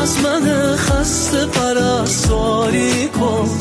از من خسته پرستاری کن.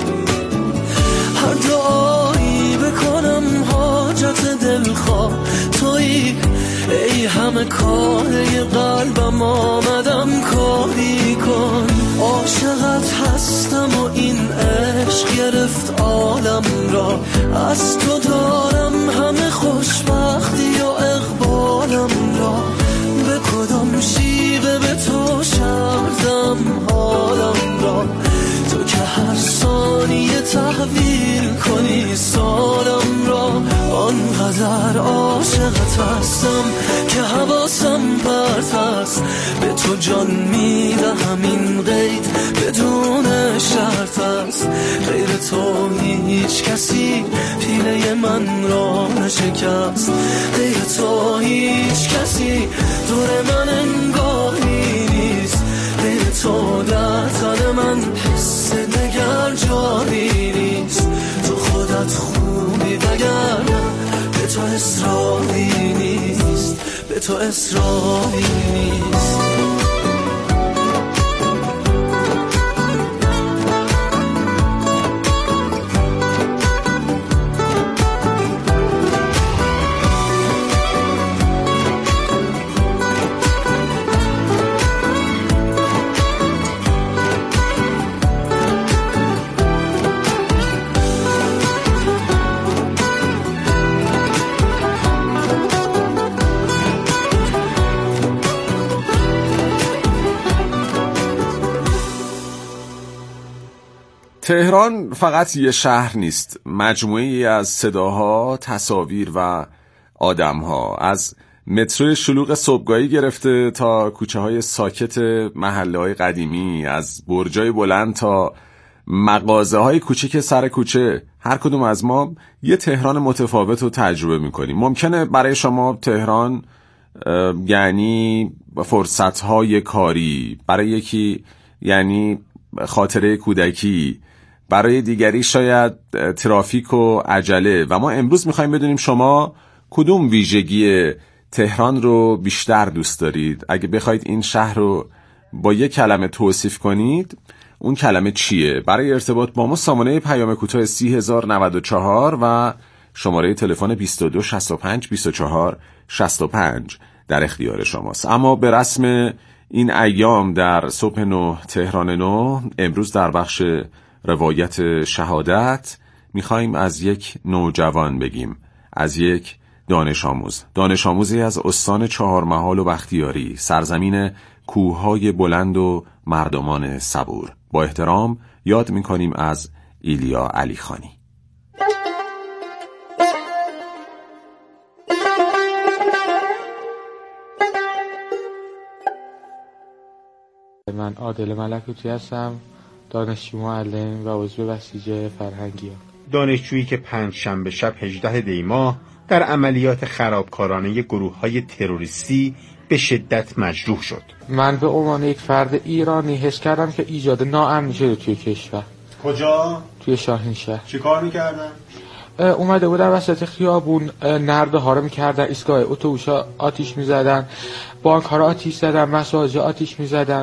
هر دعایی بکنم حاجت دلخواه تویی، ای همه کاره قلبم آمدم کاری کن. عاشقت هستم و این عشق گرفت عالم را، از تو دارم همه خوشبختی و اقبالم را. به کدام شیوه به تو شردم حالم را، تو که هر ثانیه تحویل کنی سالم را. آنقدر عاشقت هستم که حواسم پرت است، به تو جان میدهم این قید بدون شرط است. غیر تو هیچ کسی پیله من را نشکست، غیر تو هیچ کسی دور من انگاری نیست. غیر تو در تن من حس دگر جاری نیست. تو خودت خوبی وگرنه به تو اصراری نیست، به تو اصراری نیست. تهران فقط یه شهر نیست، مجموعه‌ای از صداها، تصاویر و آدم‌ها. از مترو شلوغ صبحگاهی گرفته تا کوچه‌های ساکت محله‌های قدیمی، از برجای بلند تا مغازه‌های کوچیک سر کوچه، هر کدوم از ما یه تهران متفاوت رو تجربه می‌کنیم. ممکنه برای شما تهران یعنی فرصت‌های کاری، برای یکی یعنی خاطره کودکی، برای دیگری شاید ترافیک و عجله. و ما امروز میخوایم بدونیم شما کدوم ویژگی تهران رو بیشتر دوست دارید. اگه بخواید این شهر رو با یک کلمه توصیف کنید، اون کلمه چیه؟ برای ارتباط با ما سامانه پیام کوتاه 3094 و شماره تلفن 22 65 24 65 در اختیار شماست. اما به رسم این ایام در صبح 9 تهران 9 امروز در بخش روایت شهادت میخوایم از یک نوجوان بگیم، از یک دانش آموزی از استان چهارمحال و بختیاری، سرزمین کوههای بلند و مردمان صبور. با احترام یاد میکنیم از ایلیا علیخانی. من عادل ملکوتی هستم، دانشجو معلم و عضو بسیج فرهنگیان. دانشجویی که پنجشنبه شب 18 دی ماه در عملیات خرابکارانه گروه‌های تروریستی به شدت مجروح شد. من به عنوان یک فرد ایرانی حس کردم که ایجاد ناامنی شده توی کشور. کجا؟ توی شاهینشهر. چی کار می‌کردن؟ اومده بودن وسط خیابون نرده ها رو می‌کردن، ایستگاه اتوبوس‌ها آتیش می‌زدن، بانک‌ها رو آتیش زدن، مساجد آتیش می‌زدن.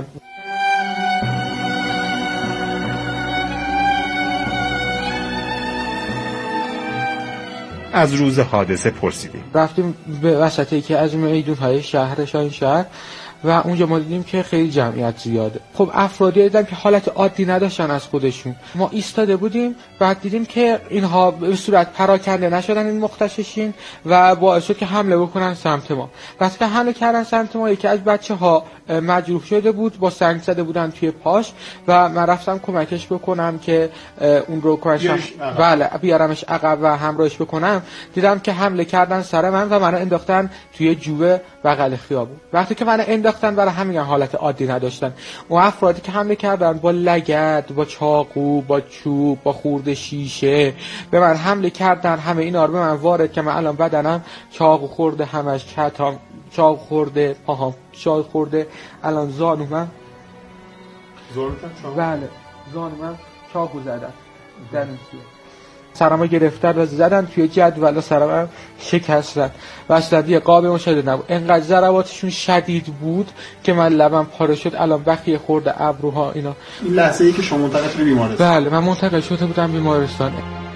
از روز حادثه پرسیدیم. رفتیم به وسط یکی از میدون‌های شهر شاهینشهر و اونجا ما دیدیم که خیلی جمعیت زیاده. خب افرادی دیدم که حالت عادی نداشتن از خودشون. ما ایستاده بودیم، بعد دیدیم که اینها به صورت پراکنده نشدن این مختششین و باعث شد که حمله بکنن سمت ما. وقتی که حمله کردن سمت ما، یکی از بچه‌ها مجروح شده بود، با سنگ زده بودن توی پاش و من رفتم کمکش بکنم که اون رو بله بیارمش عقب و همراهش بکنم. دیدم که حمله کردن سر من و منو انداختن توی جوب بغل خیابون. وقتی که منو انداختن، برای همین حالت عادی نداشتن. اون افرادی که حمله کردن با لگد، با چاقو، با چوب، با خورده شیشه به من حمله کردن. همه اینا رو به من وارد که من الان بدنم چاقو خورده، همش چتام چاقو خورده، پاهام چاقو خورده، الان زانومم زانوتم چاقو؟ بله زانومم چاقو زدن در این سرمو گرفتن و زدن توی جدول و سرمو شکستن و اصلا دیگه قابل مشاهده نبود. انقدر ضرباتشون شدید بود که من لبم پاره شد. الان بخیه خورده ابروها اینا. این لحظه ای که شما منتقل شدید بیمارستان؟ بله من منتقل شده بودم بیمارستان.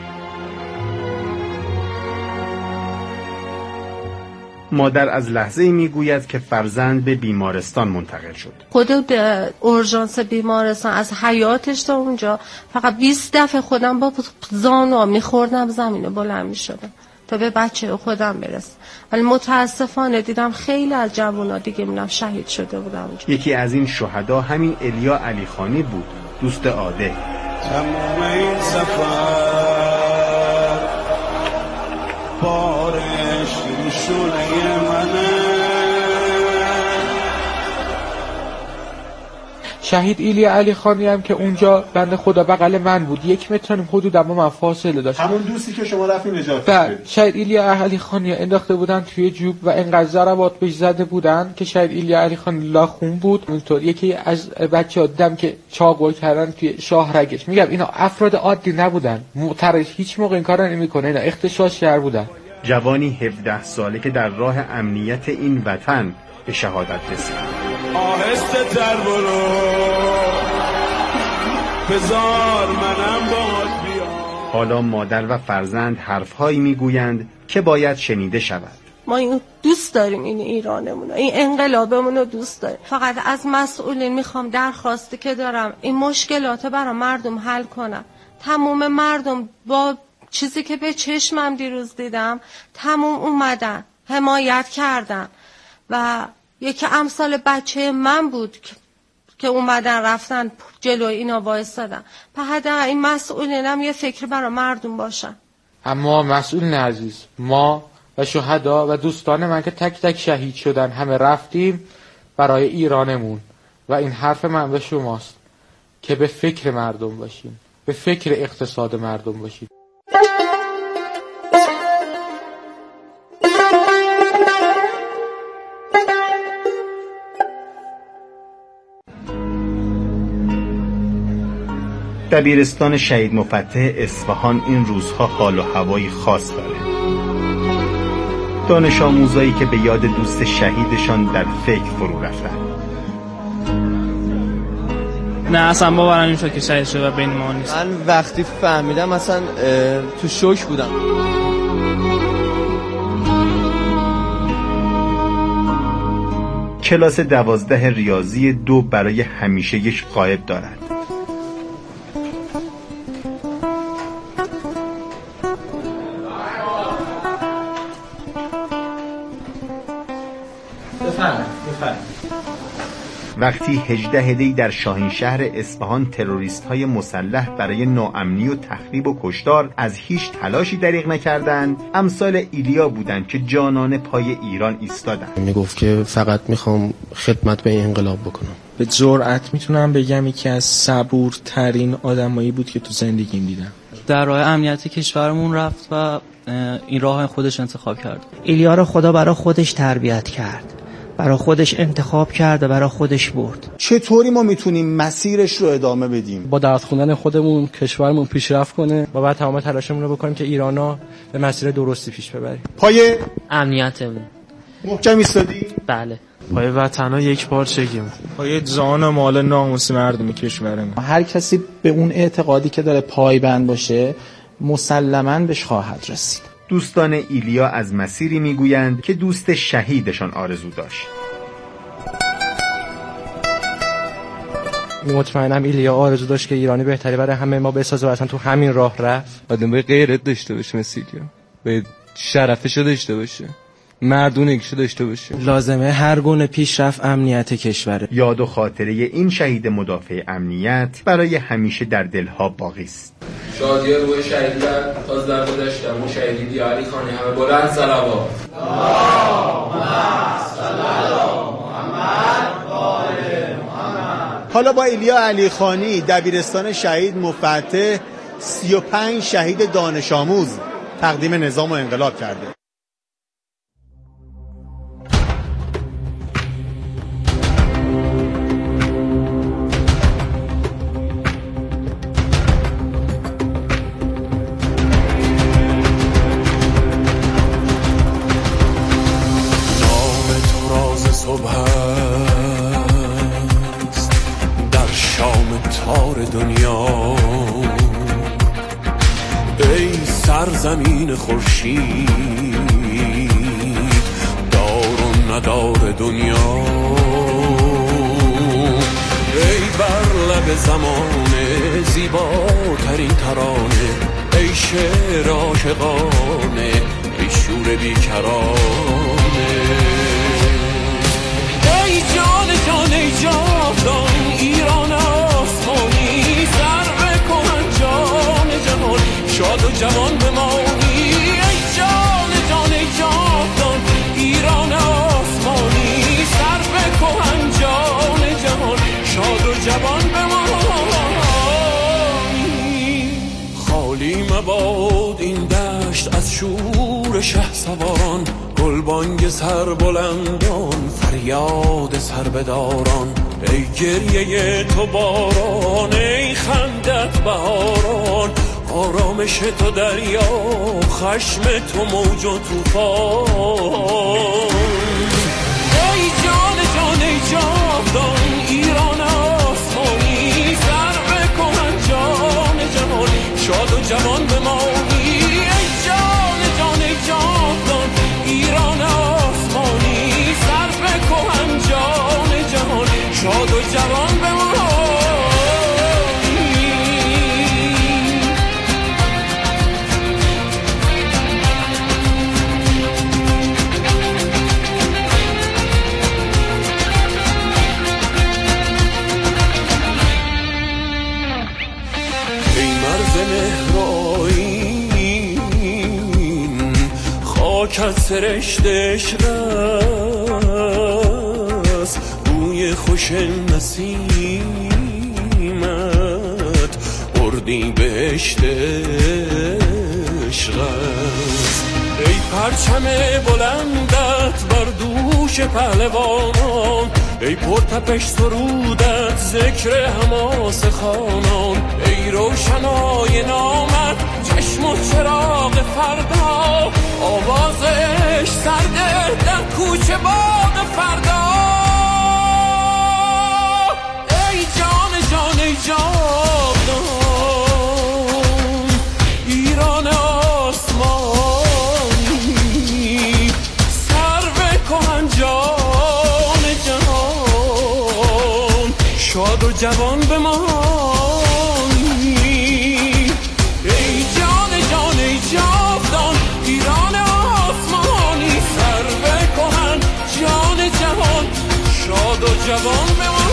مادر از لحظه‌ای میگوید که فرزند به بیمارستان منتقل شد. خود اورژانس بیمارستان از حیاتش تا اونجا فقط 20 دفعه خودم با زانوام میخوردم زمین بلند میشدم تا به بچه خودم برسم. ولی متاسفانه دیدم خیلی از جوونا دیگه میرم شهید شده بودم اونجا. یکی از این شهدا همین ایلیا علیخانی بود، دوست عاده. تمام این سفر بارش شونه منه. شهید ایلیا علیخانی هم که اونجا بنده خدا بغل من بود، 1 متر حدود با من فاصله داشت. همون دوستی که شما رفتین نجات بدید. شهید ایلیا علیخانی انداخته بودن توی جوب و انقدر ضربات بهش زده بودن که شهید ایلیا علیخانی لاخون بود. اونطور یکی از بچه‌ها دیدم که چاقو کردن توی شاهرگش. میگم اینا افراد عادی نبودن، معترض هیچ موقع این کارا نمی‌کنه، اینا اغتشاشگر بودن. جوانی 17 ساله که در راه امنیت این وطن به شهادت رسید. آهسته تر برو بذار منم باهات بیام. حالا مادر و فرزند حرفهایی میگویند که باید شنیده شود. ما اینو دوست داریم، این ایرانمون، این انقلابمون رو دوست داریم. فقط از مسئولین میخوام درخواستی که دارم این مشکلات برای مردم حل کنم. تمام مردم با چیزی که به چشمم دیروز دیدم تمام اومدن حمایت کردن و یکی امثال بچه من بود که اومدن رفتن جلوی اینا وایسادن. په حد این مسئولینم یه فکر برای مردم باشن. اما مسئولین عزیز، ما و شهدا و دوستان من که تک تک شهید شدن همه رفتیم برای ایرانمون و این حرف من به شماست که به فکر مردم باشین، به فکر اقتصاد مردم باشین. دبیرستان شهید مفتح اصفهان این روزها حال و هوایی خاص داره. دانش آموزایی که به یاد دوست شهیدشان در فکر فرو رفتن. نه اصلا باورم نمیشد که شهید شده و بین ما نیست. من وقتی فهمیدم مثلا تو شوک بودم. کلاس 12 ریاضی 2 برای همیشه یک غایب دارد. وقتی 18 دی در شاهینشهر اصفهان تروریست‌های مسلح برای ناامنی و تخریب و کشتار از هیچ تلاشی دریغ نکردند، امثال ایلیا بودند که جانانه پای ایران ایستادند. میگفت که فقط میخوام خدمت به این انقلاب بکنم. به جرئت میتونم بگم یکی از صبورترین آدمایی بود که تو زندگیم دیدم. در راه امنیت کشورمون رفت و این راه خودش انتخاب کرد. ایلیا رو خدا برای خودش تربیت کرد، برای خودش انتخاب کرد و برای خودش برد. چطوری ما میتونیم مسیرش رو ادامه بدیم؟ با درس خوندن خودمون کشورمون پیشرفت کنه و بعد تمام تلاشمون رو بکنیم که ایرانا به مسیر درستی پیش ببریم. پای امنیتمون محکم ایستادی؟ بله. پای وطن‌ها یک پارچگیم. پای جان و مال ناموس مردم کشورمون. هر کسی به اون اعتقادی که داره پایبند باشه مسلماً بهش خواهد رسید. دوستان ایلیا از مسیری میگویند که دوست شهیدشان آرزو داشت. مطمئنم ایلیا آرزو داشت که ایرانی بهتری برای همه ما بسازه و اصلا تو همین راه رفت. آدم به غیرت داشته باشه مثل ایلیا، به شرفشو داشته باشه، مردونگیشو داشته باشه. لازمه هر گونه پیشرفت امنیت کشوره. یاد و خاطره این شهید مدافع امنیت برای همیشه در دلها باقی است. شادی روی شهیدان تاز در گذشتم و شهید ایلیا علیخانی همه بلند صلوات. حالا با ایلیا علیخانی دبیرستان شهید مفتح 35 شهید دانش آموز تقدیم نظام و انقلاب کرده. دنیا، ای سرزمین خورشید، دار و ندار دنیا، ای بر لب زمان زیباترین ترانه، ای شعر عاشقانه، ای شور بیکرانه، ای جان جان ای جاودان ایران آسمانی، سرو کهن جان جهان شاد و جوان بمانی، ای جان جان ای جاودان ایران آسمانی، سرو کهن جان جهان شاد و جوان بمانی. خالی مباد این دشت از شور شهسواران، گلبانگ سربلندان، فریاد سربداران، ای گریه تو باران، ای خندت بهاران، آرامش تو دریا، خشم تو موج و طوفان، ای جان جان ای جاودان ایران آسمانی، سرو کهن جان جهان شاد و جوان بمانی، ای جان جان ای جاودان ایران آسمانی، سرو کهن جان جهان شاد و جوان بمانی. ای مرز مهرآیین، خاکت سرشت عشق است، بوی خوش نسیمت بردی بهشت عشق است، ای پرچم بلندت بر دوش پهلوانان، ای پرتپش سرودت ذکر حماس خانان، ای روشنای نامت چشم و چراغ فردا، آواز عشق سرده در کوچه باغ فردا، ای جان جان ای جاودان ایران آسمانی، سرو کهن جان جهان شاد و جوان بمانی، ای جان جان ای جاودان ایران آسمانی، سرو کهن جان جهان شاد و جوان بمانی.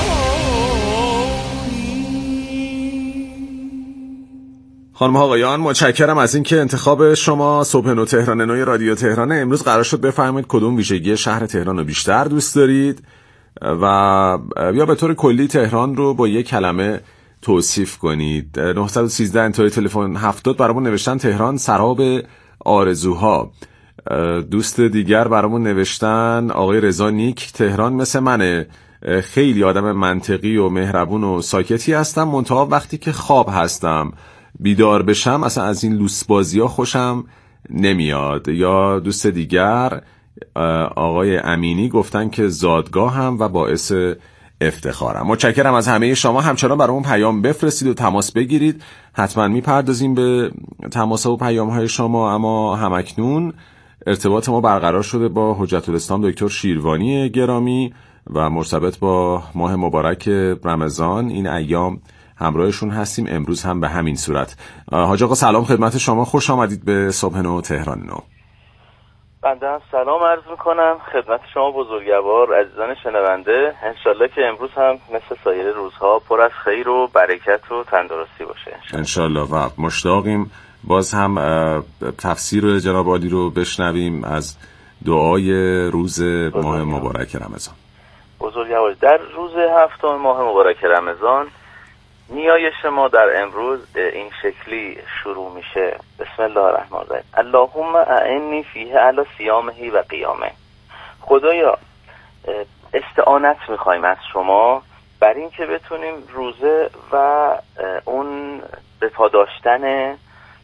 خانم آقایان، متشکرم از اینکه انتخاب شما صبح نو تهران نوی رادیو تهران. امروز قرار شد بفرمایید کدوم ویژگی شهر تهران رو بیشتر دوست دارید و یا به طور کلی تهران رو با یک کلمه توصیف کنید. 913 انتهای تلفن 70 برامون نوشتن تهران سراب آرزوها. دوست دیگر برامون نوشتن آقای رضا نیک، تهران مثل منه، خیلی آدم منطقی و مهربون و ساکتی هستم، منتها وقتی که خواب هستم بیدار بشم اصلا از این لوسبازی‌ها خوشم نمیاد. یا دوست دیگر آقای امینی گفتن که زادگاه هم و باعث افتخارم. متشکرم از همه شما. همچنان برامون پیام بفرستید و تماس بگیرید، حتما میپردازیم به تماس و پیام های شما. اما همکنون ارتباط ما برقرار شده با حجت الاسلام دکتر شیروانی گرامی و مرتبط با ماه مبارک رمضان. این ایام همراهشون هستیم، امروز هم به همین صورت. حاج آقا سلام خدمت شما، خوش آمدید به صبح نو تهران نو. بنده هم سلام عرض میکنم خدمت شما بزرگوار عزیزان شنونده. انشالله که امروز هم مثل سایر روزها پر از خیر و برکت و تندرستی باشه انشالله و مشتاقیم باز هم تفسیر جناب عالی رو بشنویم از دعای روز ماه مبارک رمضان. بزرگوار، در روز هفتم ماه مبارک رمضان نیایش ما در امروز این شکلی شروع میشه: بسم الله الرحمن الرحیم. اللهم اعنی فیه علی صیامه و قیامه. خدایا استعانت میخوایم از شما بر این که بتونیم روزه و اون به پا داشتن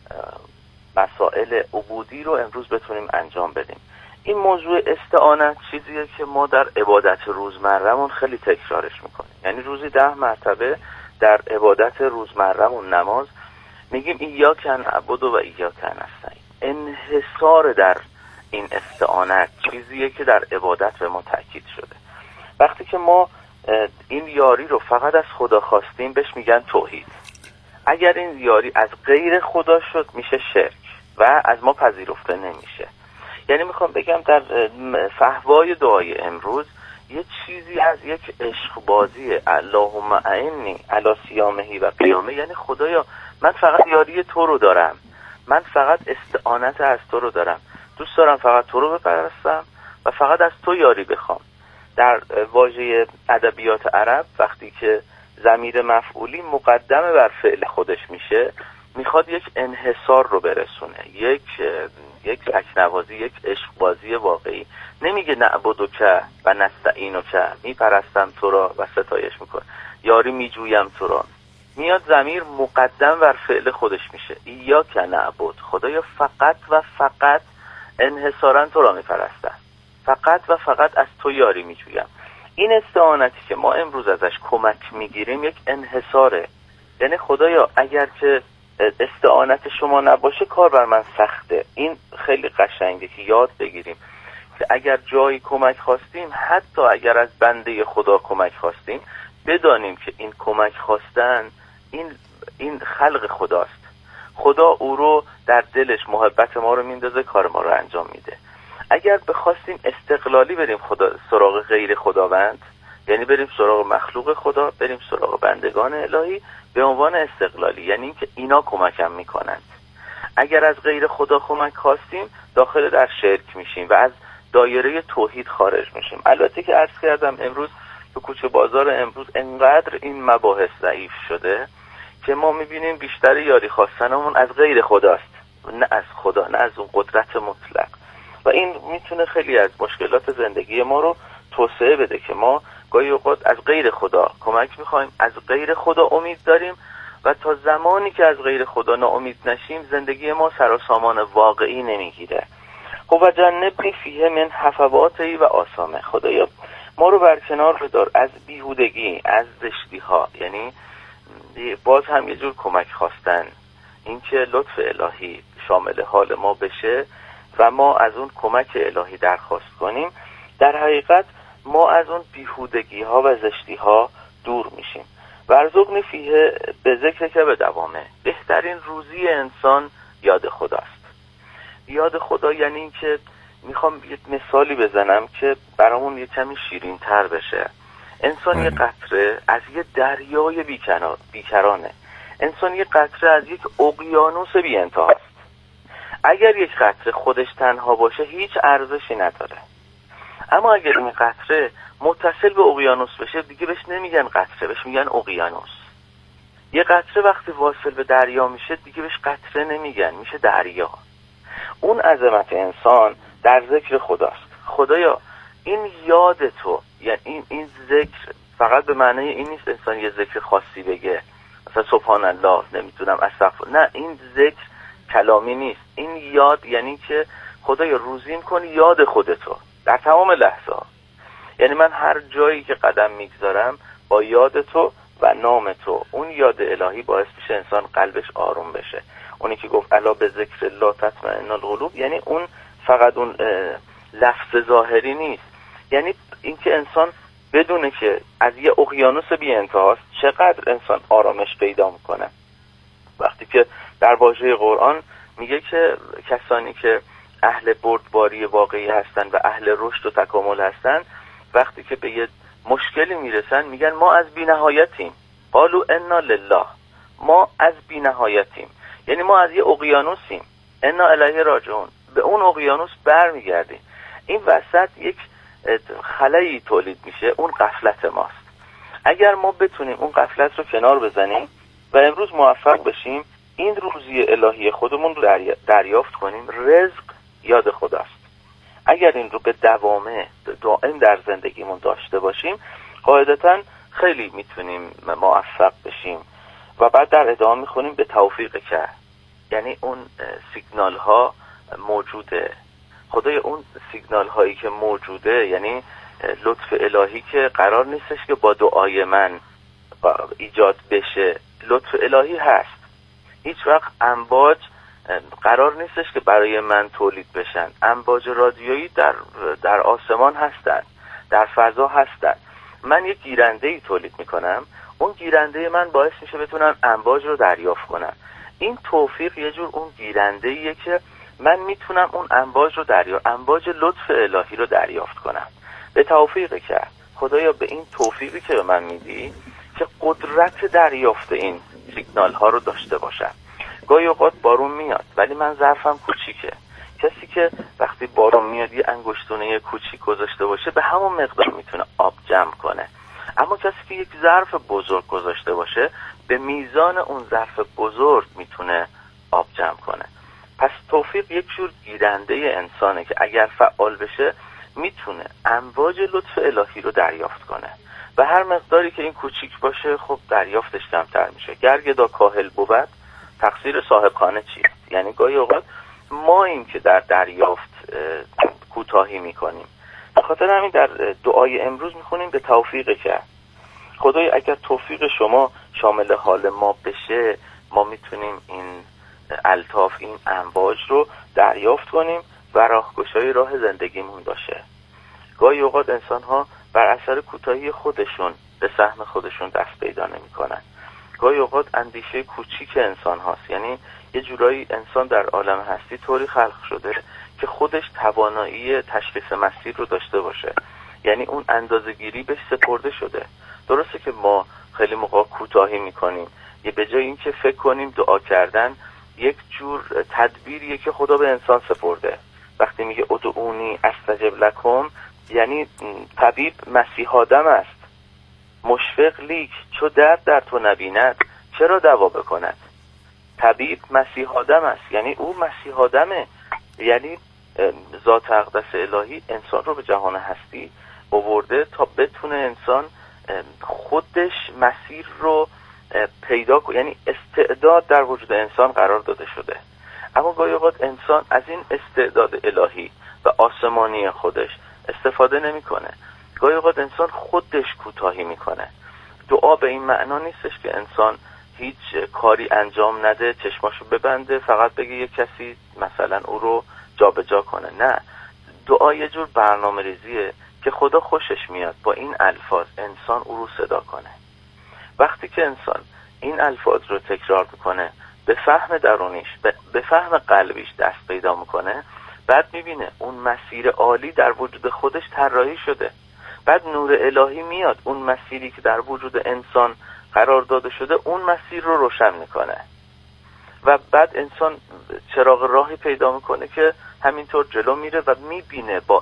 مسائل عبودی رو امروز بتونیم انجام بدیم. این موضوع استعانت چیزیه که ما در عبادت روزمرهمون خیلی تکرارش میکنیم، یعنی روزی 10 مرتبه در عبادت روزمره‌مون نماز میگیم ایاک نعبد و ایاک نستعین. انحصار در این استعانت چیزیه که در عبادت به ما تاکید شده. وقتی که ما این یاری رو فقط از خدا خواستیم بهش میگن توحید. اگر این یاری از غیر خدا شد میشه شرک و از ما پذیرفته نمیشه. یعنی میخوام بگم در فحوای دعای امروز یه چیزی از یک عشق بازی اللهم اعنی علی صیامه و قیامه، یعنی خدایا من فقط یاری تو رو دارم، من فقط استعانت از تو رو دارم، دوست دارم فقط تو رو بپرستم و فقط از تو یاری بخوام. در واژه ادبیات عرب وقتی که ضمیر مفعولی مقدم بر فعل خودش میشه میخواد یک انحصار رو برسونه، یک تکنوازی، یک عشق بازی واقعی. نمیگه نعبدک و نستعینک، میپرستم تو را و ستایش میکنم، یاری میجویم تو را. میاد ضمیر مقدم بر فعل خودش میشه، ایاک نعبد، خدایا فقط و فقط انحصارا تو را میپرستم، فقط و فقط از تو یاری میجویم. این استعانتی که ما امروز ازش کمک میگیریم یک انحصاره. یعنی خدایا اگر که استعانت شما نباشه کار بر من سخته. این خیلی قشنگه که یاد بگیریم که اگر جایی کمک خواستیم، حتی اگر از بنده خدا کمک خواستیم، بدانیم که این کمک خواستن این خلق خداست. خدا او رو در دلش محبت ما رو میندازه، کار ما رو انجام میده. اگر بخواستیم استقلالی بریم سراغ غیر خداوند، یعنی بریم سراغ مخلوق خدا، بریم سراغ بندگان الهی به عنوان استقلالی، یعنی اینکه اینا کمکم میکنند. اگر از غیر خدا کمک خواستیم داخل در شرک میشیم و از دایره توحید خارج میشیم. البته که عرض کردم امروز تو کوچه بازار امروز انقدر این مباحث ضعیف شده که ما میبینیم بیشتر یاری خواستنمون از غیر خداست، نه از خدا، نه از اون قدرت مطلق. و این میتونه خیلی از مشکلات زندگی ما رو توسعه بده که ما گاهی اوقات از غیر خدا کمک میخوایم، از غیر خدا امید داریم و تا زمانی که از غیر خدا ناامید نشیم زندگی ما سر و سامان واقعی نمیگیره. خب و جنبنی فیه من حفواتی و آسامه، خدایا ما رو برکنار بدار از بیهودگی، از زشتی ها. یعنی باز هم یه جور کمک خواستن، این که لطف الهی شامل حال ما بشه و ما از اون کمک الهی درخواست کنیم. در حقیقت ما از اون بیهودگی ها و زشتی ها دور میشیم. ورزقنی فیه به ذکر که به دوامه، بهترین روزی انسان یاد خداست. یاد خدا یعنی این که میخوام یک مثالی بزنم که برامون یه کمی شیرین تر بشه. انسان یه قطره از یه دریای بیکرانه. انسان یه قطره از یک اقیانوس بی انتهاست. اگر یک قطره خودش تنها باشه هیچ ارزشی نداره، اما اگر این قطره متصل به اقیانوس بشه دیگه بهش نمیگن قطره، بهش میگن اقیانوس. یه قطره وقتی واصل به دریا میشه دیگه بهش قطره نمیگن، میشه دریا. اون عظمت انسان در ذکر خداست. خدایا این یاد تو، یعنی این ذکر فقط به معنی این نیست انسان یه ذکر خاصی بگه مثلا سبحان الله، نمیدونم استغفر، نه، این ذکر کلامی نیست. این یاد یعنی که خدایا روزیم کن یاد خودتو در تمام لحظه ها. یعنی من هر جایی که قدم میگذارم با یاد تو و نام تو، اون یاد الهی باعث میشه انسان قلبش آروم بشه. اونی که گفت الا به ذکر الله تطمئن القلوب، یعنی اون فقط اون لفظ ظاهری نیست، یعنی اینکه انسان بدونه که از یه اقیانوس بی انتهاست چقدر انسان آرامش پیدا میکنه. وقتی که در واژه قرآن میگه که کسانی که اهل بردباری واقعی هستن و اهل رشد و تکامل هستن، وقتی که به یه مشکلی میرسن میگن ما از بی‌نهایتیم. قالوا انا لله، ما از بی‌نهایتیم، یعنی ما از یه اقیانوسیم، انا الیه راجعون، به اون اقیانوس برمیگردیم. این وسط یک خلایی تولید میشه، اون غفلت ماست. اگر ما بتونیم اون غفلت رو کنار بزنیم و امروز موفق بشیم این روزی الهی خودمون رو دریافت کنیم، رزق یاد خداست. اگر این رو به دائم در زندگیمون داشته باشیم قاعدتاً خیلی میتونیم موفق بشیم. و بعد در ادامه میخونیم به توفیق که، یعنی اون سیگنال ها موجوده. خدای اون سیگنال هایی که موجوده، یعنی لطف الهی که قرار نیستش که با دعای من ایجاد بشه لطف الهی هست. هیچ وقت امواج قرار نیستش که برای من تولید بشن. امواج رادیویی در آسمان هستن، در فضا هستن. من یک گیرنده ای تولید میکنم، اون گیرنده من باعث میشه بتونم امواج رو دریافت کنم. این توفیق یه جور اون گیرنده ایه که من میتونم اون امواج لطف الهی رو دریافت کنم. به توفیق که خدایا به این توفیقی که به من میدی که قدرت دریافت این سیگنال ها رو داشته باشم. گاهی اوقات بارون میاد ولی من ظرفم کوچیکه. کسی که وقتی بارون میاد یه انگشتونه کوچیک گذاشته باشه به همون مقدار میتونه آب جمع کنه، اما کسی که یک ظرف بزرگ گذاشته باشه به میزان اون ظرف بزرگ میتونه آب جمع کنه. پس توفیق یک جور گیرنده انسانه که اگر فعال بشه میتونه امواج لطف الهی رو دریافت کنه و هر مقداری که این کوچیک باشه خب دریافتش کمتر میشه. گرگدا کاهل بود تقصیر صاحب خانه چیست؟ یعنی گاهی اوقات ما این که در دریافت کوتاهی میکنیم. به خاطر همین در دعای امروز میخونیم به توفیق که خدای اگر توفیق شما شامل حال ما بشه ما میتونیم این الطاف این امواج رو دریافت کنیم و راهگشای راه زندگیمون باشه. گاهی اوقات انسان ها بر اثر کوتاهی خودشون به سهم خودشون دست پیدا نمیکنن. گاهی اوقات اندیشه کوچیک انسان هاست، یعنی یه جورایی انسان در عالم هستی طوری خلق شده که خودش توانایی تشخیص مسیر رو داشته باشه، یعنی اون اندازه‌گیری بهش سپرده شده. درسته که ما خیلی موقع کوتاهی میکنیم، یه به جای اینکه فکر کنیم دعا کردن یک جور تدبیریه که خدا به انسان سپرده. وقتی میگه ادعونی استجب لکم یعنی طبیب مسیح آدم است، مشفق لیک چو درد در تو نبیند چرا دوا بکند. طبیب مسیح آدم است، یعنی او مسیح آدمه، یعنی ذات اقدس الهی انسان رو به جهان هستی آورده تا بتونه انسان خودش مسیر رو پیدا کنه، یعنی استعداد در وجود انسان قرار داده شده. اما گاهی اوقات انسان از این استعداد الهی و آسمانی خودش استفاده نمیکنه. گاهی اوقات انسان خودش کوتاهی میکنه. دعا به این معنا نیستش که انسان هیچ کاری انجام نده، چشماشو ببنده، فقط بگه یک کسی مثلا او رو جابجا کنه. نه، دعا یه جور برنامه ریزیه که خدا خوشش میاد با این الفاظ انسان او رو صدا کنه. وقتی که انسان این الفاظ رو تکرار میکنه به فهم درونیش، به فهم قلبیش دست پیدا میکنه، بعد میبینه اون مسیر عالی در وجود خودش طراحی شده. بعد نور الهی میاد اون مسیری که در وجود انسان قرار داده شده اون مسیر رو روشن میکنه و بعد انسان چراغ راهی پیدا میکنه که همینطور جلو میره و میبینه با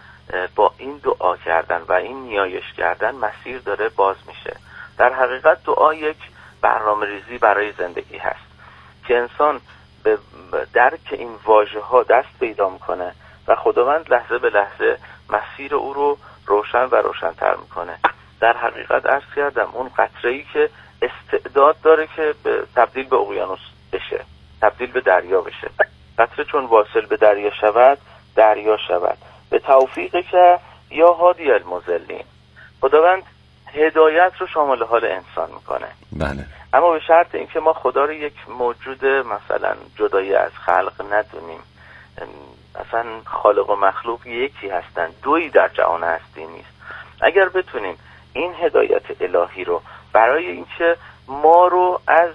این دعا کردن و این نیایش کردن مسیر داره باز میشه. در حقیقت دعا یک برنامه ریزی برای زندگی هست که انسان به درک این واژه ها دست پیدا میکنه و خداوند لحظه به لحظه مسیر او رو روشن و روشن‌تر میکنه. در حقیقت عرض کردم اون قطره‌ای که استعداد داره که تبدیل به اقیانوس بشه، تبدیل به دریا بشه. قطره چون واصل به دریا شود، دریا شود. به توفیق که یا هادی المضلین، خداوند هدایت رو شامل حال انسان میکنه. بله. اما به شرط اینکه ما خدا رو یک موجود مثلا جدایی از خلق ندونیم. اصلا خالق و مخلوق یکی هستن، دویی در جهان هستی نیست. اگر بتونیم این هدایت الهی رو برای اینکه ما رو از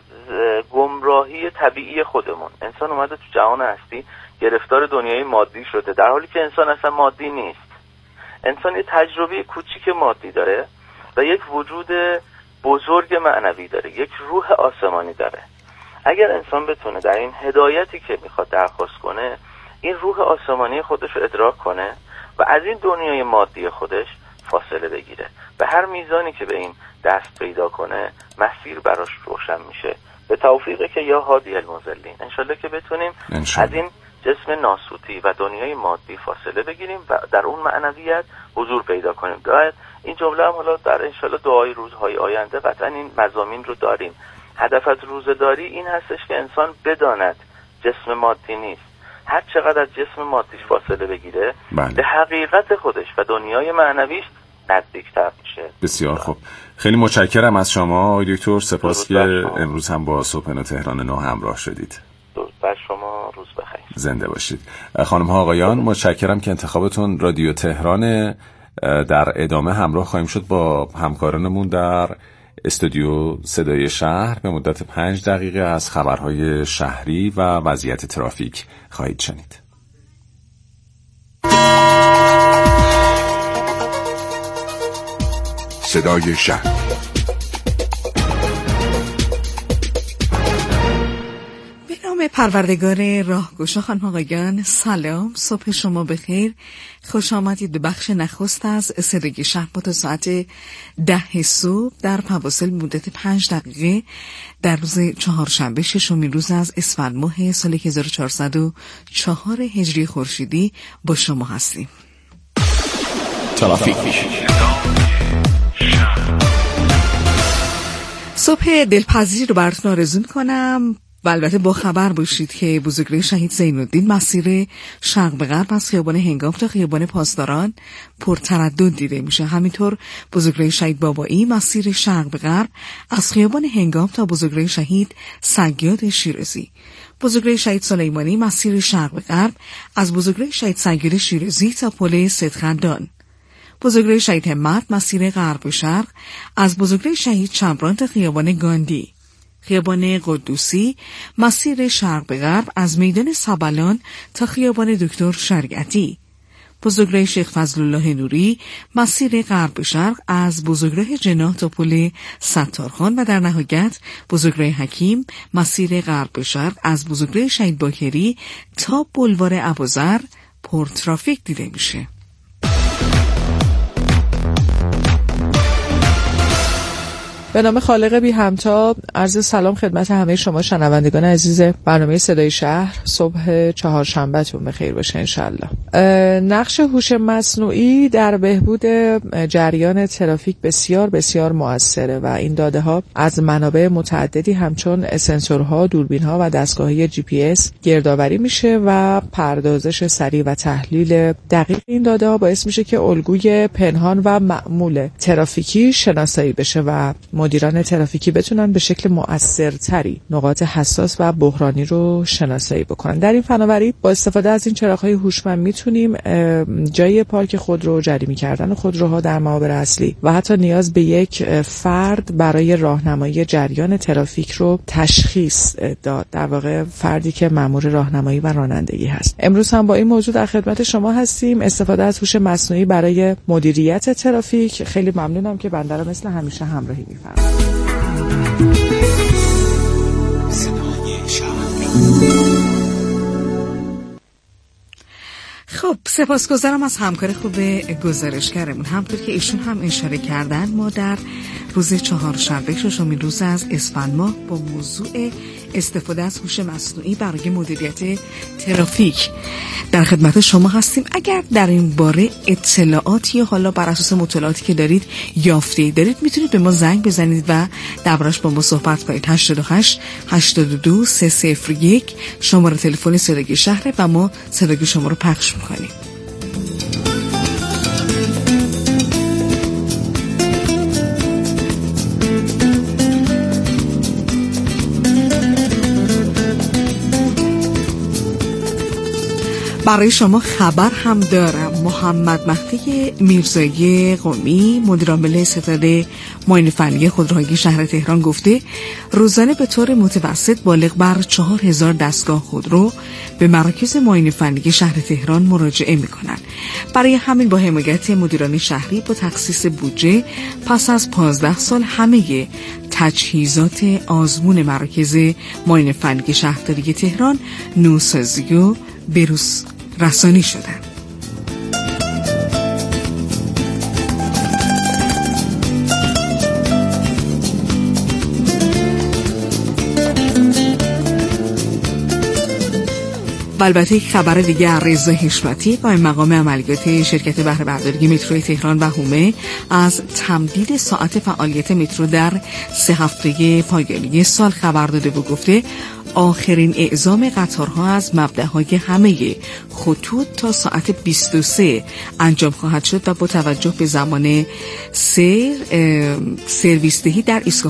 گمراهی طبیعی خودمون، انسان اومده تو جهان هستی گرفتار دنیای مادی شده، در حالی که انسان اصلا مادی نیست. انسان یه تجربه کوچیک مادی داره و یک وجود بزرگ معنوی داره، یک روح آسمانی داره. اگر انسان بتونه در این هدایتی که میخواد درخواست کنه این روح آسمانی خودش رو ادراک کنه و از این دنیای مادی خودش فاصله بگیره، به هر میزانی که به این دست پیدا کنه مسیر براش روشن میشه. به توفیقی که یا هادی المضلین، انشالله که بتونیم از این جسم ناسوتی و دنیای مادی فاصله بگیریم و در اون معنویت حضور پیدا کنیم. باید این جمله هم حالا در انشالله دعای روزهای آینده قطعا این مضامین رو داریم. هدف از روزه‌داری این هستش که انسان بداند جسم مادی نیست. هر چقدر از جسم مادیش فاصله بگیره به حقیقت خودش و دنیای معنویش نزدیکتر میشه. بسیار خوب، خیلی متشکرم از شما آقای دکتر. سپاس که امروز هم با صبحانه تهران 9 همراه شدید. بر شما روز بخیر. زنده باشید. خانم ها آقایان، متشکرم که انتخابتون رادیو تهران. در ادامه همراه خواهیم شد با همکارانمون در استودیو صدای شهر. به مدت 5 دقیقه از خبرهای شهری و وضعیت ترافیک خواهید شنید. صدای شهر. به نام پروردگار راهگشا، خانم آقایان، سلام، صبح شما بخیر. خوش آمدید به بخش نخست از صدای شهر با تا ساعت 10 صبح در فواصل مدت 5 دقیقه در روز چهارشنبه ششمین روز از اسفند ماه سال 1404 هجری خورشیدی با شما هستیم. ترافیک. صبح دلپذیری رو براتون آرزو می‌کنم و البته با خبر باشید که بزرگراه شهید زین‌الدین مسیر شرق به غرب از خیابان هنگام تا خیابان پاسداران پرتردد دیده میشه. همینطور بزرگراه شهید بابایی مسیر شرق به غرب از خیابان هنگام تا بزرگراه شهید صیاد شیرازی. بزرگراه شهید سلیمانی مسیر شرق به غرب از بزرگراه شهید صیاد شیرازی تا پل سیدخندان. بزرگراه شهید همت مسیر غرب به شرق از بزرگراه شهید چمران تا خیابان گاندی. خیابان قدوسی مسیر شرق به غرب از میدان سبلان تا خیابان دکتر شریعتی. بزرگراه شیخ فضلالله نوری مسیر غرب به شرق از بزرگراه جناح تا پل ستارخان و در نهایت بزرگراه حکیم مسیر غرب به شرق از بزرگراه شهید باکری تا بولوار ابوذر پر ترافیک دیده میشه. به نام خالق بی همتا، عرض سلام خدمت همه شما شنوندگان عزیز برنامه صدای شهر. صبح چهارشنبه‌تون بخیر باشه انشالله. نقش هوش مصنوعی در بهبود جریان ترافیک بسیار بسیار مؤثره و این داده ها از منابع متعددی همچون سنسورها، دوربین‌ها و دستگاه‌های GPS گردآوری میشه و پردازش سریع و تحلیل دقیق این داده ها باعث میشه که الگوی پنهان و معمول ترافیکی شناسایی بشه و مدیران ترافیکی بتونن به شکل مؤثرتری نقاط حساس و بحرانی رو شناسایی بکنن. در این فناوری با استفاده از این چراغ‌های هوشمند میتونیم جای پارک خودرو، جریمه کردن خودروها در محاور اصلی و حتی نیاز به یک فرد برای راهنمایی جریان ترافیک رو تشخیص داد. در واقع فردی که مأمور راهنمایی و رانندگی هست. امروز هم با این موضوع در خدمت شما هستیم. استفاده از هوش مصنوعی برای مدیریت ترافیک. خیلی ممنونم که بنده را مثل همیشه همراهی می‌فرمایید. خب سپاسگزارم از همکار خوب گزارشگرمون. همونطور که ایشون هم اشاره کردن ما در روز چهارشنبه ششمین روز از اسفند ماه با موضوع استفاده از هوش مصنوعی برای مدیریت ترافیک در خدمت شما هستیم. اگر در این باره اطلاعاتی یا حالا بر اساس مطالعاتی که دارید یافته‌ای دارید میتونید به ما زنگ بزنید و دربارش با ما صحبت کنید. 88 82 301 شماره تلفن صدای شهر و ما صدای شما رو پخش میکنیم. برای شما خبر هم دارم. محمد مهدی میرزایی قمی مدیرعامل ستاد معاینه فنی خودروهای شهر تهران گفته روزانه به طور متوسط بالغ بر 4000 دستگاه خودرو به مراکز معاینه فنی شهر تهران مراجعه می‌کنند. برای همین با حمایت مدیران شهری با تخصیص بودجه پس از 15 سال همه تجهیزات آزمون مراکز معاینه فنی شهرداری تهران نوسازی و بروز رسانی شدن. و البته یک خبر دیگه، رضا حشمتی قائم مقام عملیات شرکت بهره برداری مترو تهران و حومه از تمدید ساعت فعالیت مترو در 3 هفته پایانی سال خبر داده و گفته آخرین اعزام قطارها از مبدأهای همه خطوط تا ساعت 23 انجام خواهد شد و با توجه به زمان سرویس دهی در ایستگاه